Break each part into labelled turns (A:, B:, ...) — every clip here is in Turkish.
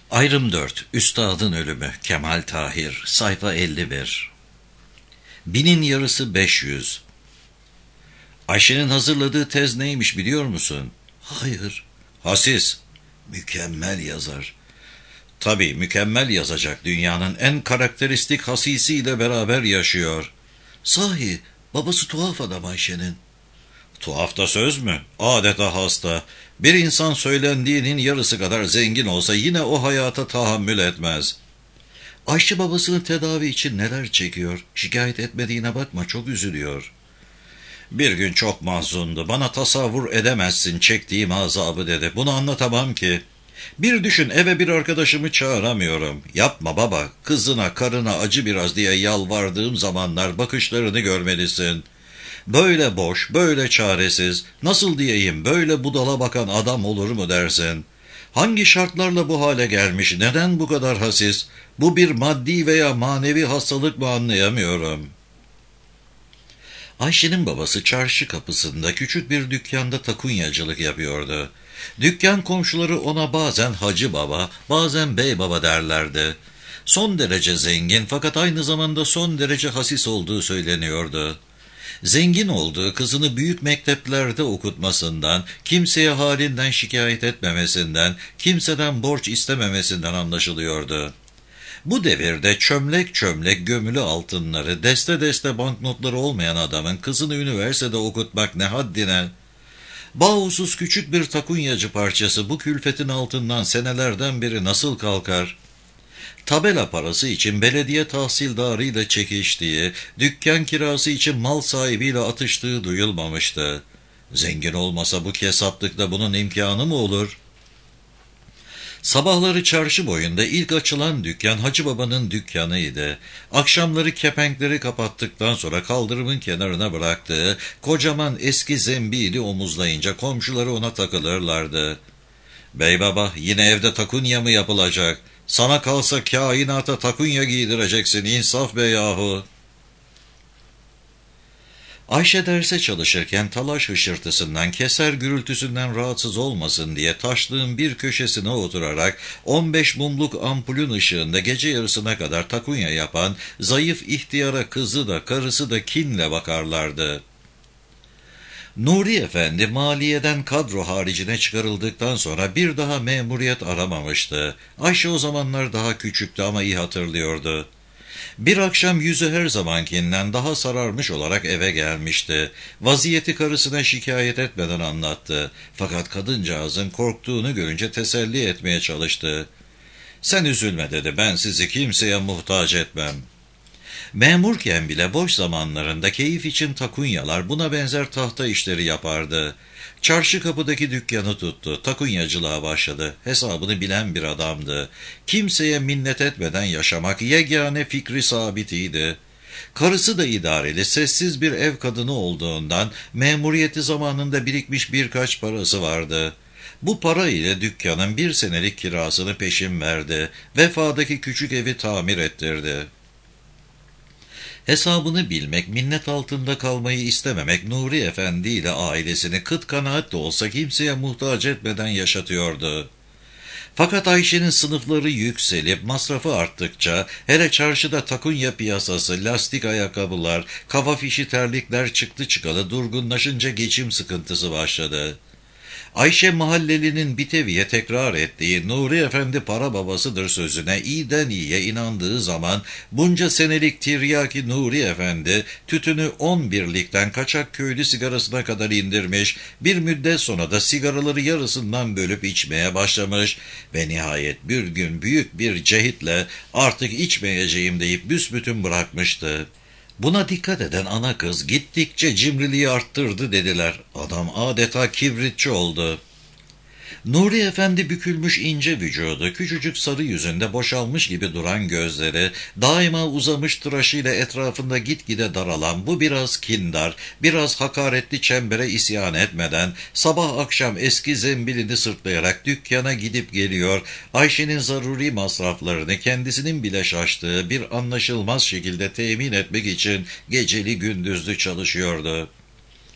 A: Ayrım 4. Üstadın ölümü. Kemal Tahir. Sayfa 51. Binin yarısı 500. Ayşe'nin hazırladığı tez neymiş biliyor musun?
B: Hayır.
A: Hasis. Mükemmel yazar. Tabii mükemmel yazacak, dünyanın en karakteristik hasisiyle beraber yaşıyor.
B: Sahi, babası tuhaf adam Ayşe'nin.
A: Tuhaf da söz mü? Adeta hasta. Bir insan söylendiğinin yarısı kadar zengin olsa yine o hayata tahammül etmez.
B: Ayşe babasının tedavi için neler çekiyor? Şikayet etmediğine bakma, çok üzülüyor.
A: Bir gün çok mahzundu. Bana tasavvur edemezsin çektiğim azabı dedi. Bunu anlatamam ki. Bir düşün, eve bir arkadaşımı çağıramıyorum. Yapma baba, kızına karına acı biraz diye yalvardığım zamanlar bakışlarını görmelisin. Böyle boş, böyle çaresiz, nasıl diyeyim, böyle budala bakan adam olur mu dersin? Hangi şartlarla bu hale gelmiş, neden bu kadar hasis? Bu bir maddi veya manevi hastalık mı anlayamıyorum. Ayşe'nin babası çarşı kapısında küçük bir dükkanda takunyacılık yapıyordu. Dükkan komşuları ona bazen Hacı Baba, bazen Bey Baba derlerdi. Son derece zengin fakat aynı zamanda son derece hasis olduğu söyleniyordu. Zengin olduğu, kızını büyük mekteplerde okutmasından, kimseye halinden şikayet etmemesinden, kimseden borç istememesinden anlaşılıyordu. Bu devirde çömlek çömlek gömülü altınları, deste deste banknotları olmayan adamın kızını üniversitede okutmak ne haddine? Bağusuz küçük bir takunyacı parçası bu külfetin altından senelerden beri nasıl kalkar? Tabela parası için belediye tahsildarıyla çekiştiği, dükkan kirası için mal sahibiyle atıştığı duyulmamıştı. Zengin olmasa bu kesaplıkta bunun imkanı mı olur? Sabahları çarşı boyunda ilk açılan dükkan Hacı Baba'nın dükkanıydı. Akşamları kepenkleri kapattıktan sonra kaldırımın kenarına bıraktığı kocaman eski zembili omuzlayınca komşuları ona takılırlardı. "Bey baba, yine evde takunya mı yapılacak? Sana kalsa kainata takunya giydireceksin, insaf be yahu." Ayşe derse çalışırken talaş hışırtısından, keser gürültüsünden rahatsız olmasın diye taşlığın bir köşesine oturarak 15 mumluk ampulün ışığında gece yarısına kadar takunya yapan zayıf ihtiyara kızı da karısı da kinle bakarlardı. Nuri Efendi maliyeden kadro haricine çıkarıldıktan sonra bir daha memuriyet aramamıştı. Ayşe o zamanlar daha küçüktü ama iyi hatırlıyordu. Bir akşam yüzü her zamankinden daha sararmış olarak eve gelmişti. Vaziyeti karısına şikayet etmeden anlattı. Fakat kadıncağızın korktuğunu görünce teselli etmeye çalıştı. "Sen üzülme," dedi, "ben sizi kimseye muhtaç etmem." Memurken bile boş zamanlarında keyif için takunyalar, buna benzer tahta işleri yapardı. Çarşı kapıdaki dükkanı tuttu, takunyacılığa başladı. Hesabını bilen bir adamdı. Kimseye minnet etmeden yaşamak yegane fikri sabitiydi. Karısı da idareli, sessiz bir ev kadını olduğundan memuriyeti zamanında birikmiş birkaç parası vardı. Bu para ile dükkanın 1 senelik kirasını peşin verdi. Vefadaki küçük evi tamir ettirdi. Hesabını bilmek, minnet altında kalmayı istememek Nuri Efendi ile ailesini kıt kanaat de olsa kimseye muhtaç etmeden yaşatıyordu. Fakat Ayşe'nin sınıfları yükselip masrafı arttıkça, hele çarşıda takunya piyasası, lastik ayakkabılar, kafa fişi terlikler çıktı çıkalı durgunlaşınca geçim sıkıntısı başladı. Ayşe mahallelinin biteviye tekrar ettiği Nuri Efendi para babasıdır sözüne iyiden iyiye inandığı zaman bunca senelik tiryaki Nuri Efendi tütünü 11'likten kaçak köylü sigarasına kadar indirmiş, bir müddet sonra da sigaraları yarısından bölüp içmeye başlamış ve nihayet bir gün büyük bir cehitle artık içmeyeceğim deyip büsbütün bırakmıştı. Buna dikkat eden ana kız gittikçe cimriliği arttırdı dediler. Adam adeta kibritçi oldu. Nuri Efendi bükülmüş ince vücudu, küçücük sarı yüzünde boşalmış gibi duran gözleri, daima uzamış tıraşıyla etrafında gitgide daralan bu biraz kindar, biraz hakaretli çembere isyan etmeden, sabah akşam eski zembilini sırtlayarak dükkana gidip geliyor, Ayşe'nin zaruri masraflarını kendisinin bile şaştığı bir anlaşılmaz şekilde temin etmek için geceli gündüzlü çalışıyordu.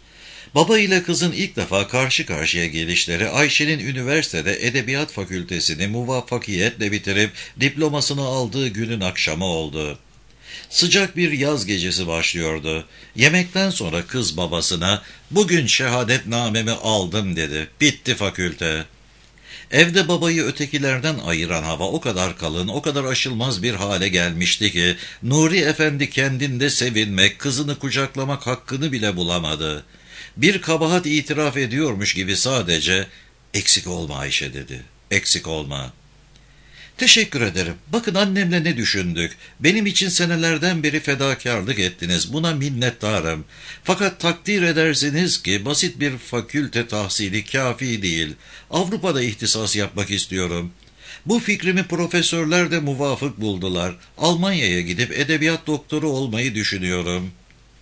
A: Baba ile kızın ilk defa karşı karşıya gelişleri Ayşe'nin üniversitede Edebiyat Fakültesini muvaffakiyetle bitirip diplomasını aldığı günün akşamı oldu. Sıcak bir yaz gecesi başlıyordu. Yemekten sonra kız babasına "Bugün şehadetnamemi aldım" dedi. Bitti fakülte. Evde babayı ötekilerden ayıran hava o kadar kalın, o kadar aşılmaz bir hale gelmişti ki Nuri Efendi kendinde sevinmek, kızını kucaklamak hakkını bile bulamadı. Bir kabahat itiraf ediyormuş gibi sadece "Eksik olma Ayşe" dedi. "Eksik olma." "Teşekkür ederim. Bakın annemle ne düşündük. Benim için senelerden beri fedakarlık ettiniz. Buna minnettarım. Fakat takdir edersiniz ki basit bir fakülte tahsili kafi değil. Avrupa'da ihtisas yapmak istiyorum. Bu fikrimi profesörler de muvafık buldular. Almanya'ya gidip edebiyat doktoru olmayı düşünüyorum."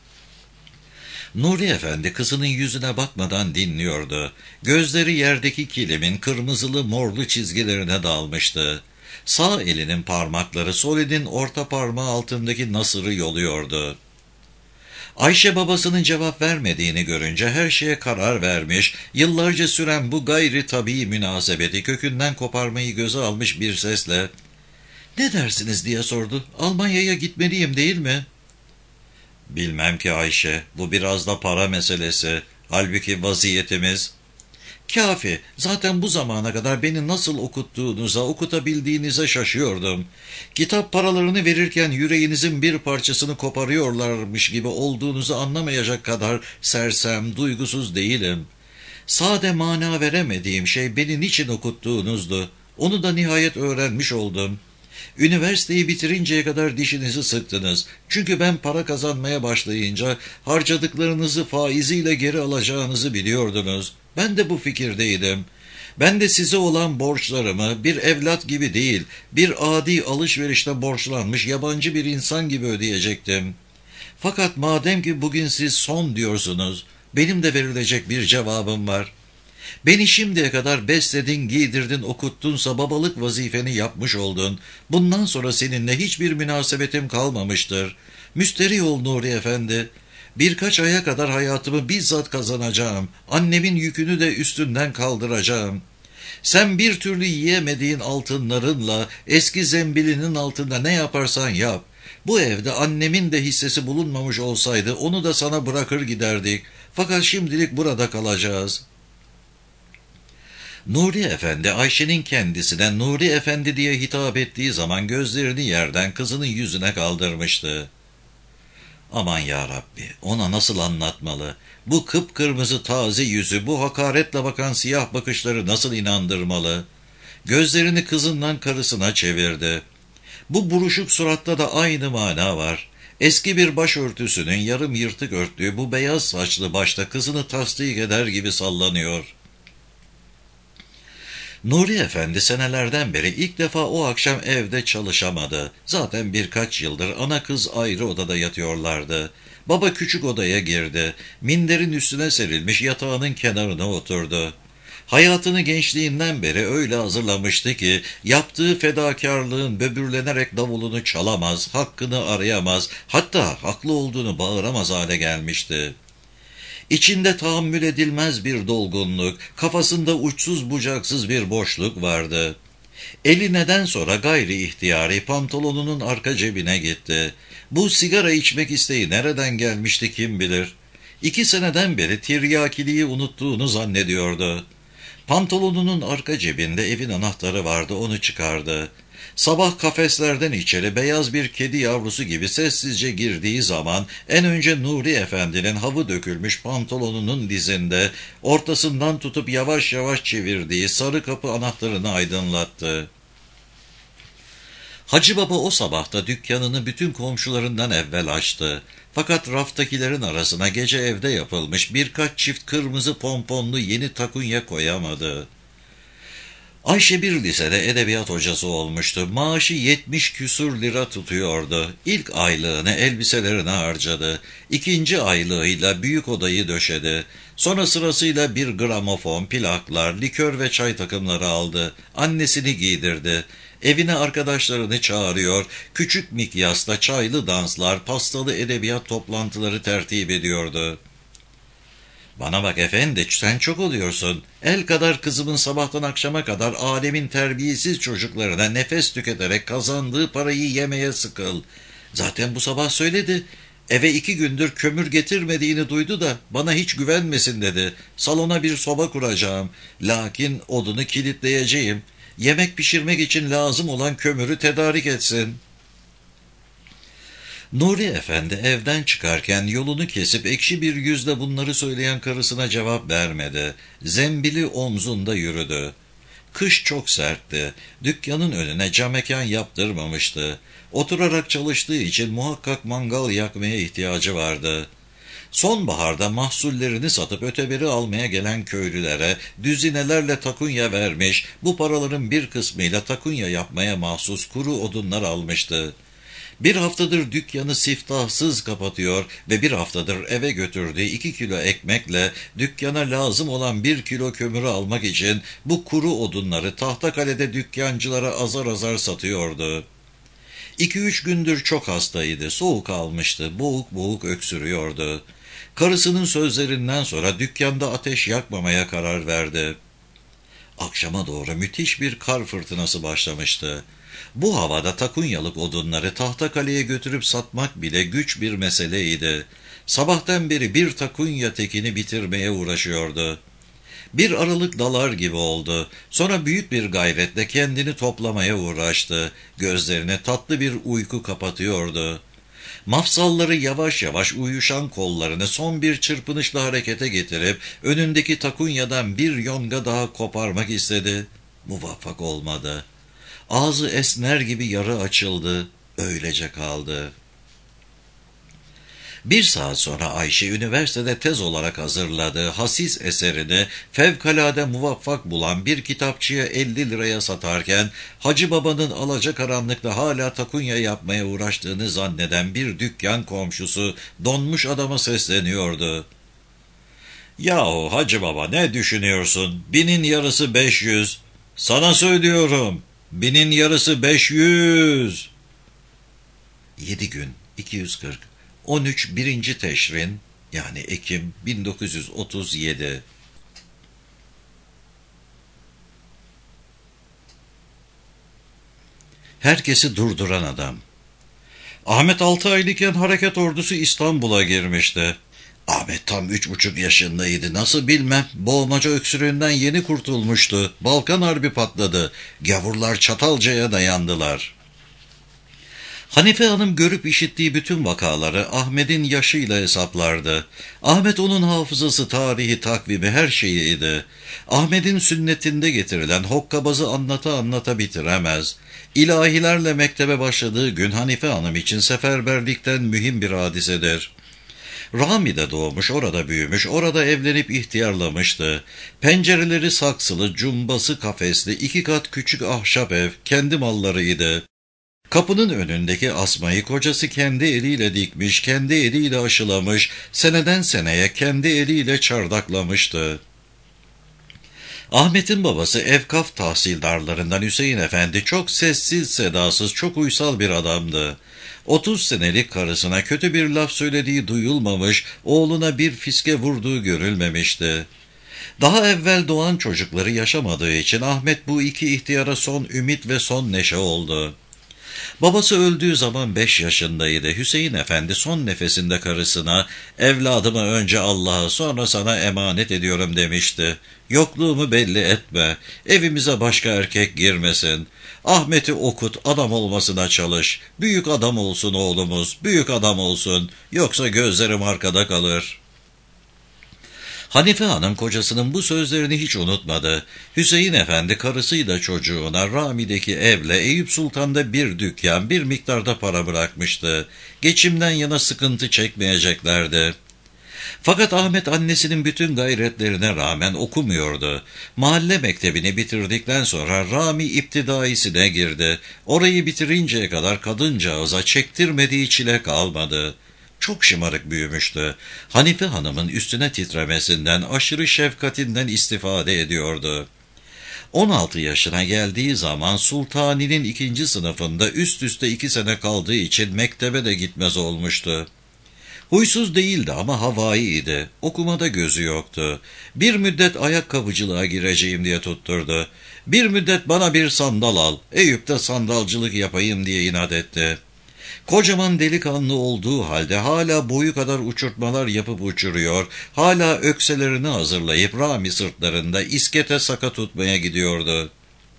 A: Nuri Efendi kızının yüzüne bakmadan dinliyordu. Gözleri yerdeki kilimin kırmızılı morlu çizgilerine dalmıştı. Sağ elinin parmakları sol elin orta parmağı altındaki nasırı yoluyordu. Ayşe babasının cevap vermediğini görünce her şeye karar vermiş, yıllarca süren bu gayri tabii münasebeti kökünden koparmayı göze almış bir sesle "Ne dersiniz?" diye sordu. "Almanya'ya gitmeliyim değil mi?" "Bilmem ki Ayşe, bu biraz da para meselesi. Halbuki vaziyetimiz..." "Kafi, zaten bu zamana kadar beni nasıl okuttuğunuza, okutabildiğinize şaşıyordum. Kitap paralarını verirken yüreğinizin bir parçasını koparıyorlarmış gibi olduğunuzu anlamayacak kadar sersem, duygusuz değilim. Sade mana veremediğim şey beni niçin okuttuğunuzdu. Onu da nihayet öğrenmiş oldum. Üniversiteyi bitirinceye kadar dişinizi sıktınız. Çünkü ben para kazanmaya başlayınca harcadıklarınızı faiziyle geri alacağınızı biliyordunuz. Ben de bu fikirdeydim. Ben de size olan borçlarımı bir evlat gibi değil, bir adi alışverişte borçlanmış yabancı bir insan gibi ödeyecektim. Fakat madem ki bugün siz son diyorsunuz, benim de verilecek bir cevabım var. Beni şimdiye kadar besledin, giydirdin, okuttunsa babalık vazifeni yapmış oldun. Bundan sonra seninle hiçbir münasebetim kalmamıştır. Müsterih ol Nuri Efendi. Birkaç aya kadar hayatımı bizzat kazanacağım. Annemin yükünü de üstünden kaldıracağım. Sen bir türlü yiyemediğin altınlarınla eski zembilinin altında ne yaparsan yap. Bu evde annemin de hissesi bulunmamış olsaydı onu da sana bırakır giderdik. Fakat şimdilik burada kalacağız." Nuri Efendi, Ayşe'nin kendisine Nuri Efendi diye hitap ettiği zaman gözlerini yerden kızının yüzüne kaldırmıştı. Aman ya Rabbi, ona nasıl anlatmalı? Bu kıpkırmızı taze yüzü, bu hakaretle bakan siyah bakışları nasıl inandırmalı? Gözlerini kızından karısına çevirdi. Bu buruşuk suratta da aynı mana var. Eski bir başörtüsünün yarım yırtık örttüğü bu beyaz saçlı başta kızını tasdik eder gibi sallanıyor. Nuri Efendi senelerden beri ilk defa o akşam evde çalışamadı. Zaten birkaç yıldır ana kız ayrı odada yatıyorlardı. Baba küçük odaya girdi. Minderin üstüne serilmiş yatağının kenarına oturdu. Hayatını gençliğinden beri öyle hazırlamıştı ki yaptığı fedakarlığın böbürlenerek davulunu çalamaz, hakkını arayamaz, hatta haklı olduğunu bağıramaz hale gelmişti. İçinde tahammül edilmez bir dolgunluk, kafasında uçsuz bucaksız bir boşluk vardı. Eli neden sonra gayri ihtiyari pantolonunun arka cebine gitti. Bu sigara içmek isteği nereden gelmişti kim bilir. 2 seneden beri tiryakiliği unuttuğunu zannediyordu. Pantolonunun arka cebinde evin anahtarı vardı, onu çıkardı. Sabah kafeslerden içeri beyaz bir kedi yavrusu gibi sessizce girdiği zaman en önce Nuri Efendi'nin havı dökülmüş pantolonunun dizinde ortasından tutup yavaş yavaş çevirdiği sarı kapı anahtarını aydınlattı. Hacı Baba o sabahta dükkanını bütün komşularından evvel açtı. Fakat raftakilerin arasına gece evde yapılmış birkaç çift kırmızı pomponlu yeni takunya koyamadı. Ayşe bir lisede edebiyat hocası olmuştu. Maaşı 70 küsur lira tutuyordu. İlk aylığını elbiselerine harcadı. 2. aylığıyla büyük odayı döşedi. Sonra sırasıyla bir gramofon, plaklar, likör ve çay takımları aldı. Annesini giydirdi. Evine arkadaşlarını çağırıyor, küçük mikyasla çaylı danslar, pastalı edebiyat toplantıları tertip ediyordu. Bana bak efendi, sen çok oluyorsun. El kadar kızımın sabahtan akşama kadar alemin terbiyesiz çocuklarına nefes tüketerek kazandığı parayı yemeye sıkıl. Zaten bu sabah söyledi. Eve 2 gündür kömür getirmediğini duydu da bana hiç güvenmesin dedi. Salona bir soba kuracağım. Lakin odunu kilitleyeceğim. Yemek pişirmek için lazım olan kömürü tedarik etsin. Nuri Efendi evden çıkarken yolunu kesip ekşi bir yüzle bunları söyleyen karısına cevap vermedi. Zembili omzunda yürüdü. Kış çok sertti. Dükkanın önüne camekan yaptırmamıştı. Oturarak çalıştığı için muhakkak mangal yakmaya ihtiyacı vardı. Sonbaharda mahsullerini satıp öteberi almaya gelen köylülere düzinelerle takunya vermiş, bu paraların bir kısmıyla takunya yapmaya mahsus kuru odunlar almıştı. Bir haftadır dükkanı siftahsız kapatıyor ve bir haftadır eve götürdüğü 2 kilo ekmekle dükkana lazım olan 1 kilo kömürü almak için bu kuru odunları Tahtakale'de dükkancılara azar azar satıyordu. 2-3 gündür çok hastaydı, soğuk almıştı, boğuk boğuk öksürüyordu. Karısının sözlerinden sonra dükkanda ateş yakmamaya karar verdi. Akşama doğru müthiş bir kar fırtınası başlamıştı. Bu havada takunyalık odunları Tahtakale'ye götürüp satmak bile güç bir meseleydi. Sabahtan beri bir takunya tekini bitirmeye uğraşıyordu. Bir aralık dalar gibi oldu. Sonra büyük bir gayretle kendini toplamaya uğraştı. Gözlerine tatlı bir uyku kapatıyordu. Mafsalları yavaş yavaş uyuşan kollarını son bir çırpınışla harekete getirip önündeki takunyadan bir yonga daha koparmak istedi. Muvaffak olmadı. Ağzı esner gibi yarı açıldı, öylece kaldı. 1 saat sonra Ayşe üniversitede tez olarak hazırladığı hasis eserini fevkalade muvaffak bulan bir kitapçıya 50 liraya satarken Hacı Baba'nın alacakaranlıkta hala takunya yapmaya uğraştığını zanneden bir dükkan komşusu donmuş adama sesleniyordu. "Yahu Hacı Baba, ne düşünüyorsun? 1000'in yarısı 500. Sana söylüyorum. 1000'in yarısı 500. 7 gün 240. 13 1. Teşrin, yani Ekim 1937. Herkesi durduran adam. Ahmet 6 aylıkken hareket ordusu İstanbul'a girmişti. Ahmet tam 3,5 yaşındaydı. Nasıl bilmem. Boğmaca öksürüğünden yeni kurtulmuştu. Balkan Harbi patladı. Gavurlar Çatalca'ya dayandılar. Hanife Hanım görüp işittiği bütün vakaları Ahmet'in yaşıyla hesaplardı. Ahmet onun hafızası, tarihi, takvimi, her şeyiydi. Ahmet'in sünnetinde getirilen hokkabazı anlata anlata bitiremez. İlahilerle mektebe başladığı gün Hanife Hanım için seferberlikten mühim bir hadisedir. Rami'de doğmuş, orada büyümüş, orada evlenip ihtiyarlamıştı. Pencereleri saksılı, cumbası kafesli, 2 kat küçük ahşap ev, kendi mallarıydı. Kapının önündeki asmayı kocası kendi eliyle dikmiş, kendi eliyle aşılamış, seneden seneye kendi eliyle çardaklamıştı. Ahmet'in babası Evkaf tahsildarlarından Hüseyin Efendi çok sessiz sedasız, çok uysal bir adamdı. 30 senelik karısına kötü bir laf söylediği duyulmamış, oğluna bir fiske vurduğu görülmemişti. Daha evvel doğan çocukları yaşamadığı için Ahmet bu 2 ihtiyara son ümit ve son neşe oldu. Babası öldüğü zaman 5 yaşındaydı. Hüseyin Efendi son nefesinde karısına, "Evladımı önce Allah'a, sonra sana emanet ediyorum" demişti. "Yokluğumu belli etme, evimize başka erkek girmesin. Ahmet'i okut, adam olmasına çalış. Büyük adam olsun oğlumuz, büyük adam olsun, yoksa gözlerim arkada kalır." Hanife Hanım kocasının bu sözlerini hiç unutmadı. Hüseyin Efendi karısıyla çocuğuna Rami'deki evle Eyüp Sultan'da bir dükkan, bir miktarda para bırakmıştı. Geçimden yana sıkıntı çekmeyeceklerdi. Fakat Ahmet annesinin bütün gayretlerine rağmen okumuyordu. Mahalle mektebini bitirdikten sonra Rami İptidaisi'ne girdi. Orayı bitirinceye kadar kadıncağıza çektirmediği çile kalmadı. Çok şımarık büyümüştü. Hanife Hanım'ın üstüne titremesinden, aşırı şefkatinden istifade ediyordu. 16 yaşına geldiği zaman Sultani'nin 2. sınıfında üst üste 2 sene kaldığı için mektebe de gitmez olmuştu. Huysuz değildi ama havaiydi. Okumada gözü yoktu. Bir müddet ayakkabıcılığa gireceğim diye tutturdu. Bir müddet bana bir sandal al, Eyüp'te sandalcılık yapayım diye inat etti. Kocaman delikanlı olduğu halde hala boyu kadar uçurtmalar yapıp uçuruyor, hala ökselerini hazırlayıp Rami sırtlarında iskete saka tutmaya gidiyordu.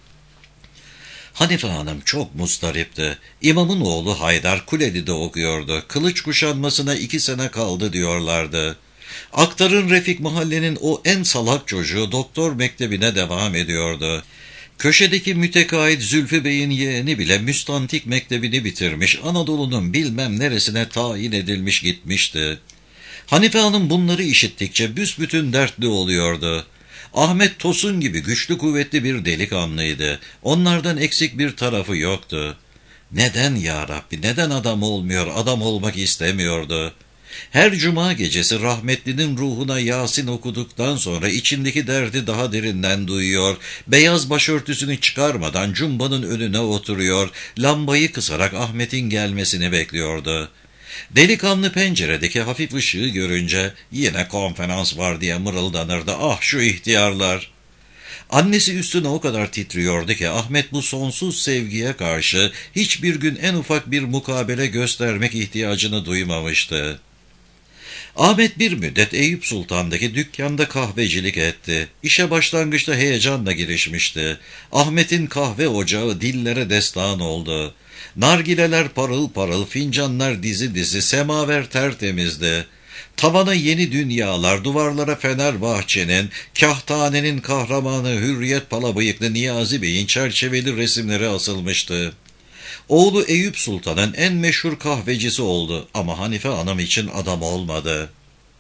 A: Hanife Hanım çok mustaripti. İmamın oğlu Haydar Kuleli'de okuyordu. Kılıç kuşanmasına 2 sene kaldı diyorlardı. Aktar'ın Refik mahallenin o en salak çocuğu doktor mektebine devam ediyordu. Köşedeki mütekait Zülfü Bey'in yeğeni bile müstantik mektebini bitirmiş, Anadolu'nun bilmem neresine tayin edilmiş gitmişti. Hanife Hanım bunları işittikçe büsbütün dertli oluyordu. Ahmet Tosun gibi güçlü kuvvetli bir delikanlıydı. Onlardan eksik bir tarafı yoktu. Neden ya Rabbi, neden adam olmuyor, adam olmak istemiyordu? Her cuma gecesi rahmetlinin ruhuna Yasin okuduktan sonra içindeki derdi daha derinden duyuyor, beyaz başörtüsünü çıkarmadan cumbanın önüne oturuyor, lambayı kısarak Ahmet'in gelmesini bekliyordu. Delikanlı penceredeki hafif ışığı görünce yine konferans var diye mırıldanırdı. Ah şu ihtiyarlar! Annesi üstüne o kadar titriyordu ki Ahmet bu sonsuz sevgiye karşı hiçbir gün en ufak bir mukabele göstermek ihtiyacını duymamıştı. Ahmet bir müddet Eyüp Sultan'daki dükkanda kahvecilik etti. İşe başlangıçta heyecanla girişmişti. Ahmet'in kahve ocağı dillere destan oldu. Nargileler parıl parıl, fincanlar dizi dizi, semaver tertemizdi. Tavana yeni dünyalar, duvarlara Fenerbahçe'nin, Kahtane'nin kahramanı Hürriyet Palabıyıklı Niyazi Bey'in çerçeveli resimleri asılmıştı. Oğlu Eyüp Sultan'ın en meşhur kahvecisi oldu ama Hanife Hanım için adam olmadı.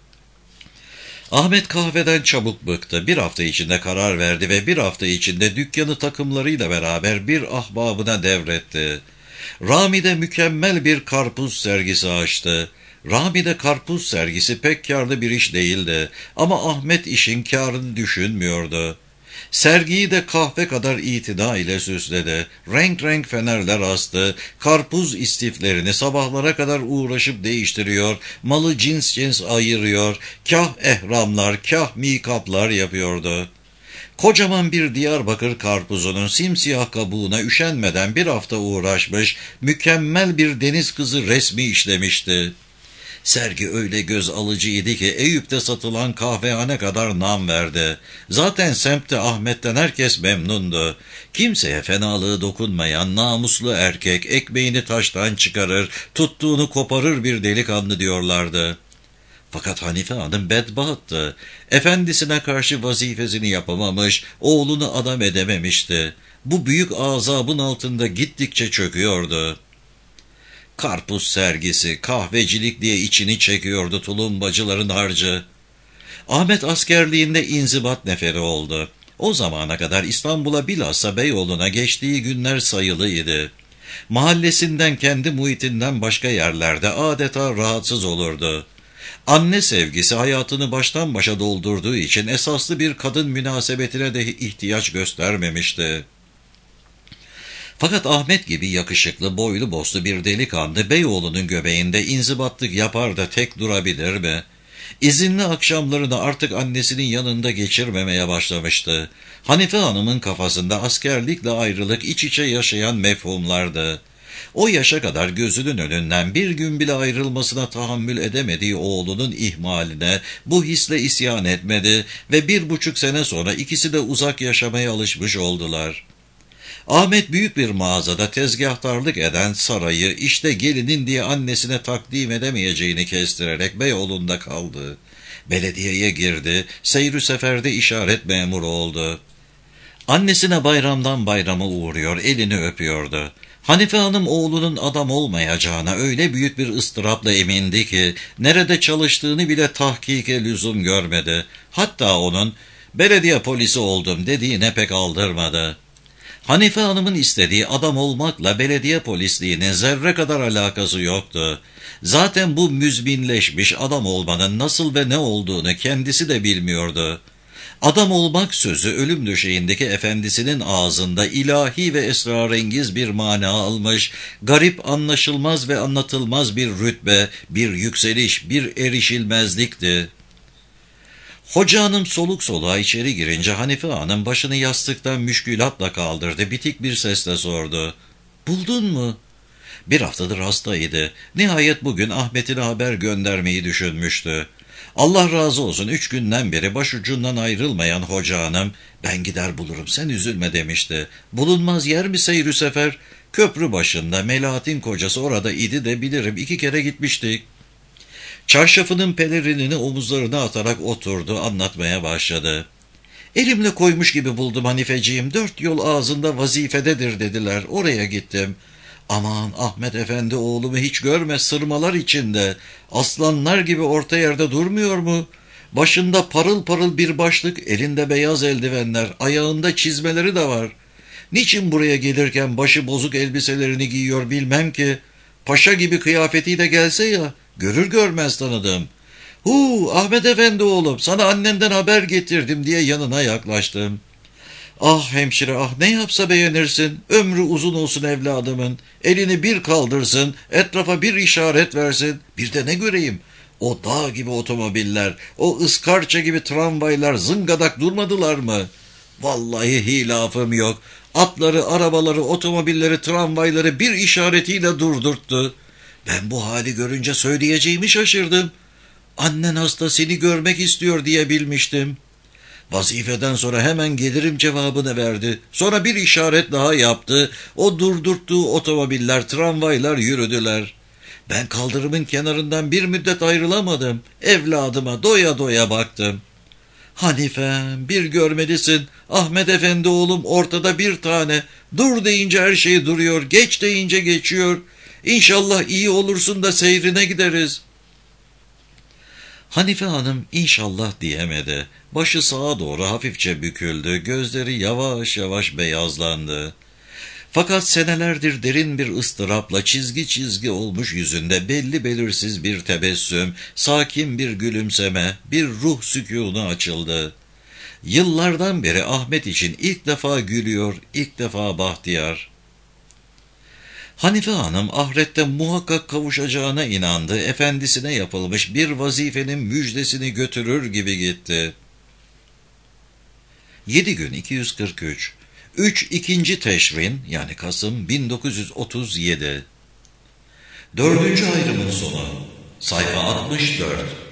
A: Ahmet kahveden çabuk bıktı. Bir hafta içinde karar verdi ve bir hafta içinde dükkanı takımlarıyla beraber bir ahbabına devretti. Rami'de mükemmel bir karpuz sergisi açtı. Rami'de karpuz sergisi pek kârlı bir iş değildi ama Ahmet işin kârını düşünmüyordu. Sergiyi de kahve kadar itina ile süsledi. Renk renk fenerler astı. Karpuz istiflerini sabahlara kadar uğraşıp değiştiriyor. Malı cins cins ayırıyor. Kah ehramlar, kah mikaplar yapıyordu. Kocaman bir Diyarbakır karpuzunun simsiyah kabuğuna üşenmeden bir hafta uğraşmış, mükemmel bir deniz kızı resmi işlemişti. Sergi öyle göz alıcıydı ki Eyüp'te satılan kahvehane kadar nam verdi. Zaten semtte Ahmet'ten herkes memnundu. Kimseye fenalığı dokunmayan namuslu erkek, ekmeğini taştan çıkarır, tuttuğunu koparır bir delikanlı diyorlardı. Fakat Hanife Hanım bedbahtı. Efendisine karşı vazifesini yapamamış, oğlunu adam edememişti. Bu büyük azabın altında gittikçe çöküyordu. Karpuz sergisi, kahvecilik diye içini çekiyordu tulumbacıların harcı. Ahmet askerliğinde inzibat neferi oldu. O zamana kadar İstanbul'a bilhassa Beyoğlu'na geçtiği günler sayılıydı. Mahallesinden, kendi muhitinden başka yerlerde adeta rahatsız olurdu. Anne sevgisi hayatını baştan başa doldurduğu için esaslı bir kadın münasebetine de ihtiyaç göstermemişti. Fakat Ahmet gibi yakışıklı, boylu boslu bir delikanlı Beyoğlu'nun göbeğinde inzibatlık yapar da tek durabilir mi? İzinli akşamlarını artık annesinin yanında geçirmemeye başlamıştı. Hanife Hanım'ın kafasında askerlikle ayrılık iç içe yaşayan mefhumlardı. O yaşa kadar gözünün önünden bir gün bile ayrılmasına tahammül edemediği oğlunun ihmaline bu hisle isyan etmedi ve 1,5 sene sonra ikisi de uzak yaşamaya alışmış oldular. Ahmet büyük bir mağazada tezgahtarlık eden sarayı işte gelinin diye annesine takdim edemeyeceğini kestirerek Beyoğlu'nda kaldı. Belediyeye girdi, seyr-ü seferde işaret memuru oldu. Annesine bayramdan bayrama uğruyor, elini öpüyordu. Hanife Hanım oğlunun adam olmayacağına öyle büyük bir ıstırapla emindi ki nerede çalıştığını bile tahkike lüzum görmedi. Hatta onun belediye polisi oldum dediğine pek aldırmadı. Hanife Hanım'ın istediği adam olmakla belediye polisliğinin zerre kadar alakası yoktu. Zaten bu müzminleşmiş adam olmanın nasıl ve ne olduğunu kendisi de bilmiyordu. Adam olmak sözü ölüm döşeğindeki efendisinin ağzında ilahi ve esrarengiz bir mana almış, garip, anlaşılmaz ve anlatılmaz bir rütbe, bir yükseliş, bir erişilmezlikti. Hoca hanım soluk soluğa içeri girince Hanife hanım başını yastıktan müşkülatla kaldırdı, bitik bir sesle sordu. "Buldun mu?" Bir haftadır hastaydı. Nihayet bugün Ahmet'ine haber göndermeyi düşünmüştü. Allah razı olsun 3 günden beri başucundan ayrılmayan hoca hanım, "Ben gider bulurum, sen üzülme," demişti. Bulunmaz yer mi seyri sefer? Köprü başında Melahat'in kocası orada idi de bilirim, 2 kere gitmiştik. Çarşafının pelerinini omuzlarına atarak oturdu, anlatmaya başladı. "Elimle koymuş gibi buldum Hanifeciğim, 4 yol ağzında vazifededir dediler, oraya gittim. Aman Ahmet Efendi oğlumu hiç görme, sırmalar içinde, aslanlar gibi orta yerde durmuyor mu? Başında parıl parıl bir başlık, elinde beyaz eldivenler, ayağında çizmeleri de var. Niçin buraya gelirken başı bozuk elbiselerini giyiyor bilmem ki. Paşa gibi kıyafetiyle gelse ya, görür görmez tanıdım. Ahmet Efendi oğlum, sana annenden haber getirdim," diye yanına yaklaştım. "Ah hemşire ah, ne yapsa beğenirsin, ömrü uzun olsun evladımın, elini bir kaldırsın, etrafa bir işaret versin, bir de ne göreyim? O dağ gibi otomobiller, o ıskarça gibi tramvaylar zıngadak durmadılar mı? Vallahi hilafım yok, atları, arabaları, otomobilleri, tramvayları bir işaretiyle durdurttu. Ben bu hali görünce söyleyeceğimi şaşırdım. Annen hasta, seni görmek istiyor diye bilmiştim. Vazifeden sonra hemen gelirim cevabını verdi. Sonra bir işaret daha yaptı. O durdurttuğu otomobiller, tramvaylar yürüdüler. Ben kaldırımın kenarından bir müddet ayrılamadım. Evladıma doya doya baktım. Hanifem, bir görmelisin. Ahmet Efendi oğlum ortada bir tane. Dur deyince her şey duruyor. Geç deyince geçiyor. İnşallah iyi olursun da seyrine gideriz." Hanife hanım inşallah diyemedi. Başı sağa doğru hafifçe büküldü, gözleri yavaş yavaş beyazlandı. Fakat senelerdir derin bir ıstırapla çizgi çizgi olmuş yüzünde belli belirsiz bir tebessüm, sakin bir gülümseme, bir ruh sükûnu açıldı. Yıllardan beri Ahmet için ilk defa gülüyor, ilk defa bahtiyar. Hanife hanım ahirette muhakkak kavuşacağına inandı, efendisine yapılmış bir vazifenin müjdesini götürür gibi gitti. 7 gün 243 2. Teşrin yani Kasım 1937. 4. ayrımın sonu. Sayfa 64.